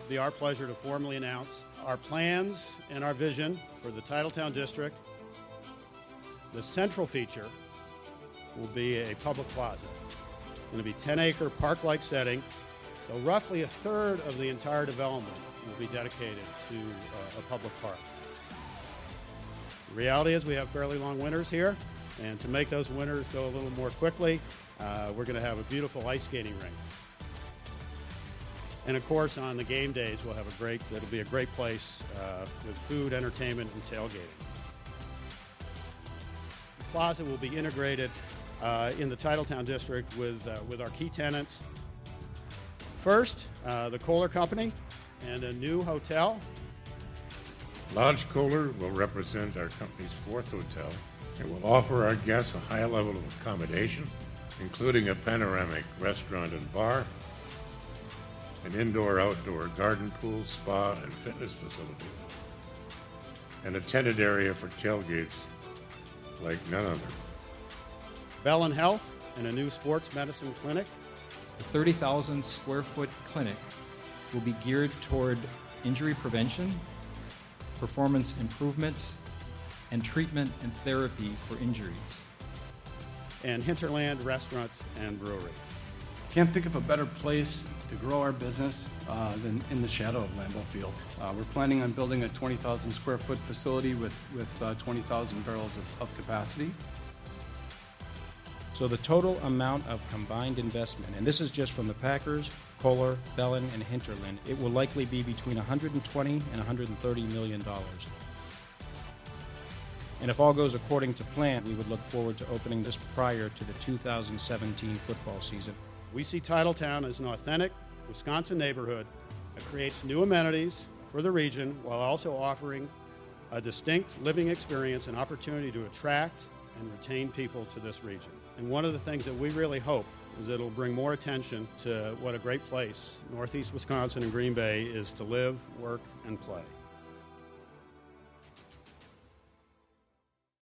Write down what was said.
It'll be our pleasure to formally announce our plans and our vision for the Titletown District. The central feature will be a public plaza. It's going to be 10-acre park-like setting, so roughly a third of the entire development will be dedicated to a public park. The reality is we have fairly long winters here, and to make those winters go a little more quickly, we're going to have a beautiful ice skating rink. And of course, on the game days, it'll be a great place with food, entertainment, and tailgating. The plaza will be integrated in the Titletown District with our key tenants. First, the Kohler Company and a new hotel. Lodge Kohler will represent our company's fourth hotel. It will offer our guests a high level of accommodation, including a panoramic restaurant and bar, an indoor-outdoor garden pool, spa, and fitness facility, and a tented area for tailgates like none other. Bellin Health and a new sports medicine clinic. The 30,000 square foot clinic will be geared toward injury prevention, performance improvement, and treatment and therapy for injuries. And Hinterland Restaurant and Brewery. Can't think of a better place to grow our business than in the shadow of Lambeau Field. We're planning on building a 20,000 square foot facility with 20,000 barrels of capacity. So the total amount of combined investment, and this is just from the Packers, Kohler, Bellin, and Hinterland, it will likely be between $120 and $130 million. And if all goes according to plan, we would look forward to opening this prior to the 2017 football season. We see Titletown as an authentic Wisconsin neighborhood that creates new amenities for the region while also offering a distinct living experience and opportunity to attract and retain people to this region. And one of the things that we really hope is that it'll bring more attention to what a great place Northeast Wisconsin and Green Bay is to live, work, and play.